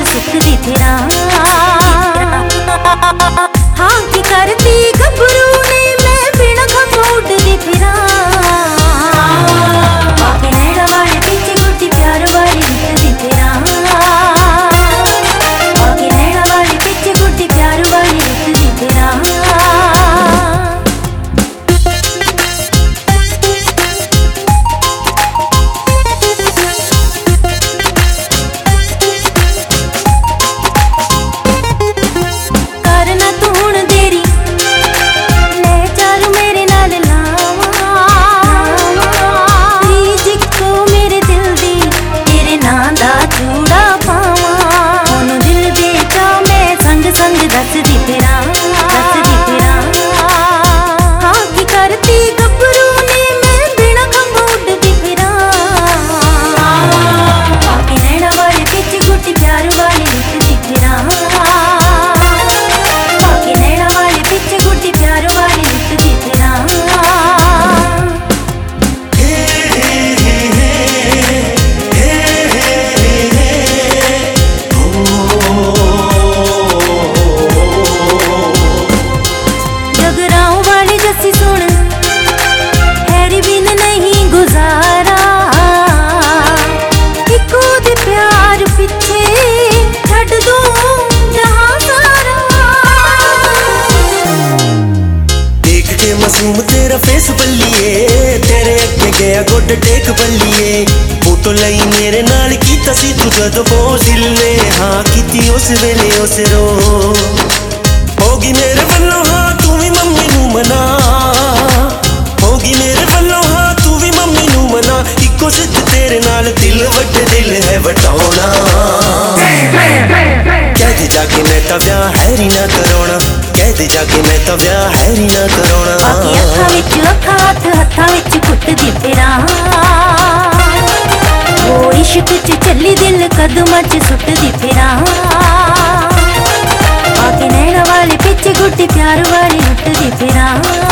सुटदी फिरा। हाँ की करती गभरू ने मैं बिना खंभों उड़दी फिरा। आके नैना वाले पीछे गुड्डी प्यार वाली लुटदी फिरा। आके नैना वाले पीछे गुड्डी प्यार वाली लुटदी फिरा। दसदी फिरा, दसदी फिरा। हाँ की करती गभरू ने मैं बिना खंभों उड़दी फिरा। आके नैना वाले पीछे गुड्डी प्यार वाली लुटदी फिरा। आके नैना वाले पीछे गुड्डी प्यार वाली लुटदी फिरा। सुन हैरी बिन नहीं गुजारा। इको दे प्यार पिछे छड़ दो जहां सारा। देख के मासूम तेरा फेस बल्लिए, तेरे अगे गया गुड टेक बल्लिए। फोटो लई मेरे नाल कीता सी तू जदों दिल ने हाँ कीती उस वेले उस रो। होगी मेरे वल्लों हाँ तू भी मम्मी नू मना। होगी मेरे वल्लों हाँ तू भी मम्मी नू मना। इको सिद्ध तेरे नाल दिल वट दिल है वटाउणा। कह दे जाके मैं तां व्याह हैरी ना कराउणा। कह दे जाके मैं तां व्याह हैरी ना कराउणा। बाकी अखां विच अखां हत्थ हत्थां विच कुटदी फिरां। ओ इश्क च चली दिल कदमां च सुटदी फिरां। आके नैना वाले पीछे गुड्डी प्यार वाली लुटदी फिरा।